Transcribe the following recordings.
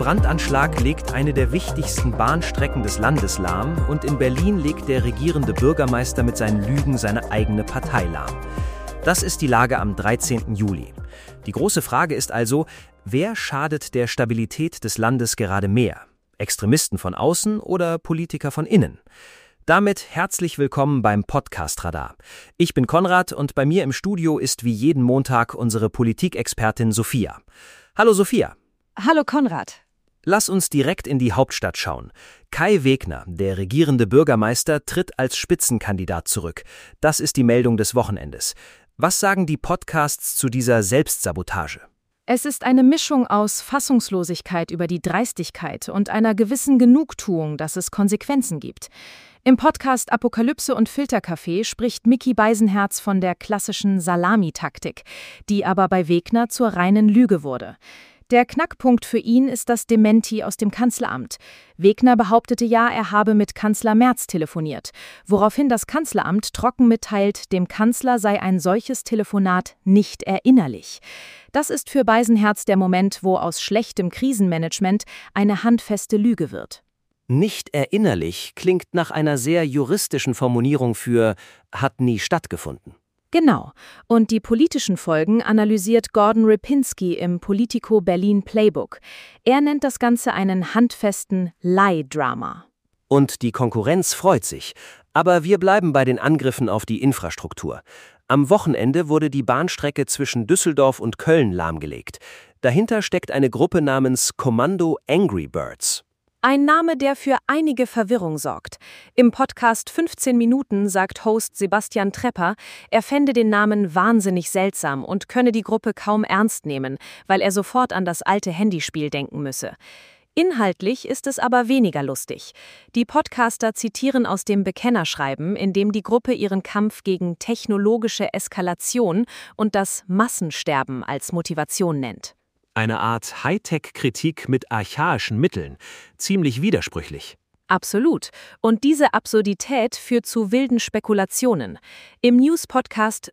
Brandanschlag legt eine der wichtigsten Bahnstrecken des Landes lahm und in Berlin legt der regierende Bürgermeister mit seinen Lügen seine eigene Partei lahm. Das ist die Lage am 13. Juli. Die große Frage ist also, wer schadet der Stabilität des Landes gerade mehr? Extremisten von außen oder Politiker von innen? Damit herzlich willkommen beim Podcast Radar. Ich bin Konrad und bei mir im Studio ist wie jeden Montag unsere Politikexpertin Sophia. Hallo Sophia. Hallo Konrad. Lass uns direkt in die Hauptstadt schauen. Kai Wegner, der regierende Bürgermeister, tritt als Spitzenkandidat zurück. Das ist die Meldung des Wochenendes. Was sagen die Podcasts zu dieser Selbstsabotage? Es ist eine Mischung aus Fassungslosigkeit über die Dreistigkeit und einer gewissen Genugtuung, dass es Konsequenzen gibt. Im Podcast Apokalypse und Filterkaffee spricht Micky Beisenherz von der klassischen Salamitaktik, die aber bei Wegner zur reinen Lüge wurde. Der Knackpunkt für ihn ist das Dementi aus dem Kanzleramt. Wegner behauptete ja, er habe mit Kanzler Merz telefoniert, woraufhin das Kanzleramt trocken mitteilt, dem Kanzler sei ein solches Telefonat nicht erinnerlich. Das ist für Beisenherz der Moment, wo aus schlechtem Krisenmanagement eine handfeste Lüge wird. Nicht erinnerlich klingt nach einer sehr juristischen Formulierung für hat nie stattgefunden. Genau. Und die politischen Folgen analysiert Gordon Ripinski im Politico Berlin Playbook. Er nennt das Ganze einen handfesten Lie-Drama. Und die Konkurrenz freut sich. Aber wir bleiben bei den Angriffen auf die Infrastruktur. Am Wochenende wurde die Bahnstrecke zwischen Düsseldorf und Köln lahmgelegt. Dahinter steckt eine Gruppe namens Kommando Angry Birds. Ein Name, der für einige Verwirrung sorgt. Im Podcast 15 Minuten sagt Host Sebastian Trepper, er fände den Namen wahnsinnig seltsam und könne die Gruppe kaum ernst nehmen, weil er sofort an das alte Handyspiel denken müsse. Inhaltlich ist es aber weniger lustig. Die Podcaster zitieren aus dem Bekennerschreiben, in dem die Gruppe ihren Kampf gegen technologische Eskalation und das Massensterben als Motivation nennt. Eine Art Hightech-Kritik mit archaischen Mitteln. Ziemlich widersprüchlich. Absolut. Und diese Absurdität führt zu wilden Spekulationen. Im News-Podcast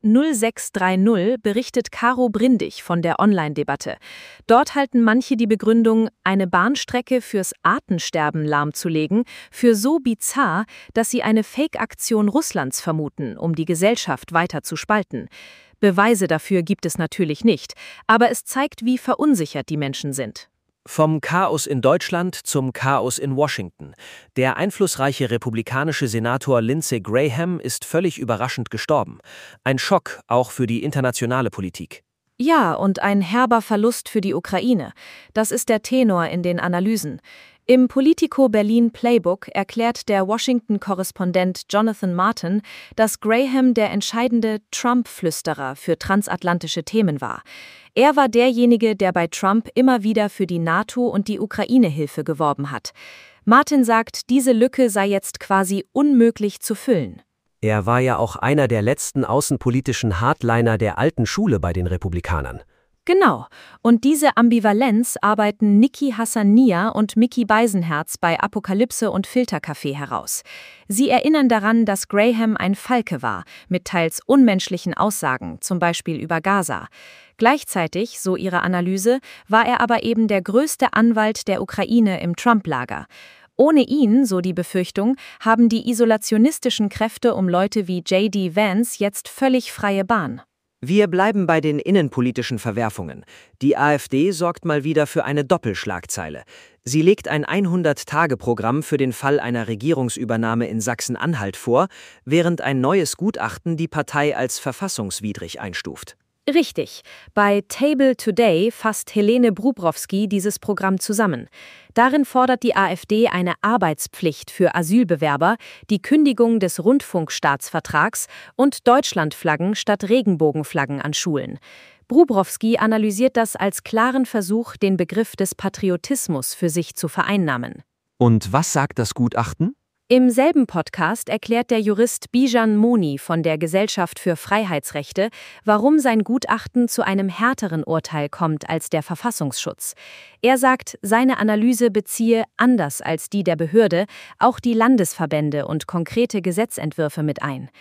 0630 berichtet Caro Brindig von der Online-Debatte. Dort halten manche die Begründung, eine Bahnstrecke fürs Artensterben lahmzulegen, für so bizarr, dass sie eine Fake-Aktion Russlands vermuten, um die Gesellschaft weiter zu spalten. Beweise dafür gibt es natürlich nicht, aber es zeigt, wie verunsichert die Menschen sind. Vom Chaos in Deutschland zum Chaos in Washington. Der einflussreiche republikanische Senator Lindsey Graham ist völlig überraschend gestorben. Ein Schock auch für die internationale Politik. Ja, und ein herber Verlust für die Ukraine. Das ist der Tenor in den Analysen. Im Politico Berlin Playbook erklärt der Washington-Korrespondent Jonathan Martin, dass Graham der entscheidende Trump-Flüsterer für transatlantische Themen war. Er war derjenige, der bei Trump immer wieder für die NATO und die Ukraine-Hilfe geworben hat. Martin sagt, diese Lücke sei jetzt quasi unmöglich zu füllen. Er war ja auch einer der letzten außenpolitischen Hardliner der alten Schule bei den Republikanern. Genau. Und diese Ambivalenz arbeiten Niki Hassania und Micky Beisenherz bei Apokalypse und Filterkaffee heraus. Sie erinnern daran, dass Graham ein Falke war, mit teils unmenschlichen Aussagen, zum Beispiel über Gaza. Gleichzeitig, so ihre Analyse, war er aber eben der größte Anwalt der Ukraine im Trump-Lager. Ohne ihn, so die Befürchtung, haben die isolationistischen Kräfte um Leute wie J.D. Vance jetzt völlig freie Bahn. Wir bleiben bei den innenpolitischen Verwerfungen. Die AfD sorgt mal wieder für eine Doppelschlagzeile. Sie legt ein 100-Tage-Programm für den Fall einer Regierungsübernahme in Sachsen-Anhalt vor, während ein neues Gutachten die Partei als verfassungswidrig einstuft. Richtig. Bei Table Today fasst Helene Brubrowski dieses Programm zusammen. Darin fordert die AfD eine Arbeitspflicht für Asylbewerber, die Kündigung des Rundfunkstaatsvertrags und Deutschlandflaggen statt Regenbogenflaggen an Schulen. Brubrowski analysiert das als klaren Versuch, den Begriff des Patriotismus für sich zu vereinnahmen. Und was sagt das Gutachten? Im selben Podcast erklärt der Jurist Bijan Moni von der Gesellschaft für Freiheitsrechte, warum sein Gutachten zu einem härteren Urteil kommt als der Verfassungsschutz. Er sagt, seine Analyse beziehe, anders als die der Behörde, auch die Landesverbände und konkrete Gesetzentwürfe mit ein.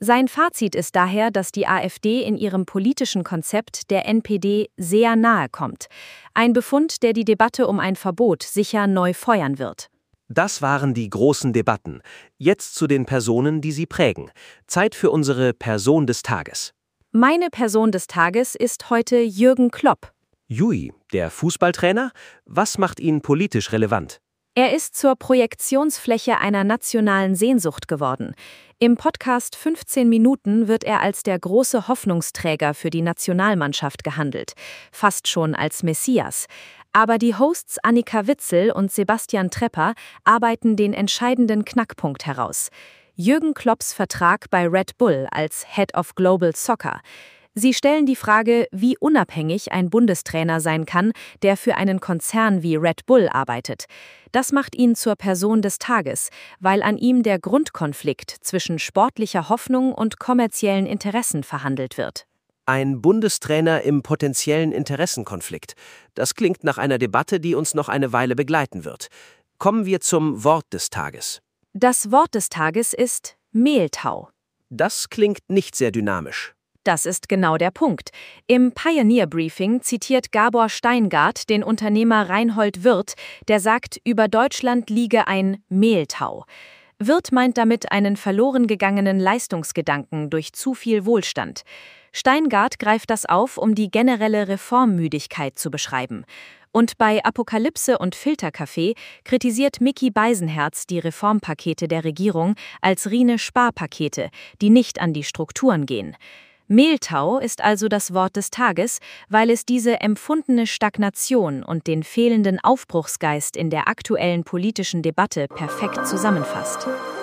Sein Fazit ist daher, dass die AfD in ihrem politischen Konzept der NPD sehr nahe kommt. Ein Befund, der die Debatte um ein Verbot sicher neu feuern wird. Das waren die großen Debatten. Jetzt zu den Personen, die sie prägen. Zeit für unsere Person des Tages. Meine Person des Tages ist heute Jürgen Klopp. Jui, der Fußballtrainer? Was macht ihn politisch relevant? Er ist zur Projektionsfläche einer nationalen Sehnsucht geworden. Im Podcast 15 Minuten wird er als der große Hoffnungsträger für die Nationalmannschaft gehandelt, fast schon als Messias. Aber die Hosts Annika Witzel und Sebastian Trepper arbeiten den entscheidenden Knackpunkt heraus. Jürgen Klopps Vertrag bei Red Bull als Head of Global Soccer. Sie stellen die Frage, wie unabhängig ein Bundestrainer sein kann, der für einen Konzern wie Red Bull arbeitet. Das macht ihn zur Person des Tages, weil an ihm der Grundkonflikt zwischen sportlicher Hoffnung und kommerziellen Interessen verhandelt wird. Ein Bundestrainer im potenziellen Interessenkonflikt. Das klingt nach einer Debatte, die uns noch eine Weile begleiten wird. Kommen wir zum Wort des Tages. Das Wort des Tages ist Mehltau. Das klingt nicht sehr dynamisch. Das ist genau der Punkt. Im Pioneer Briefing zitiert Gabor Steingart den Unternehmer Reinhold Wirth, der sagt, über Deutschland liege ein Mehltau. Wirth meint damit einen verloren gegangenen Leistungsgedanken durch zu viel Wohlstand. Steingart greift das auf, um die generelle Reformmüdigkeit zu beschreiben. Und bei Apokalypse und Filterkaffee kritisiert Micky Beisenherz die Reformpakete der Regierung als reine Sparpakete, die nicht an die Strukturen gehen. Mehltau ist also das Wort des Tages, weil es diese empfundene Stagnation und den fehlenden Aufbruchsgeist in der aktuellen politischen Debatte perfekt zusammenfasst.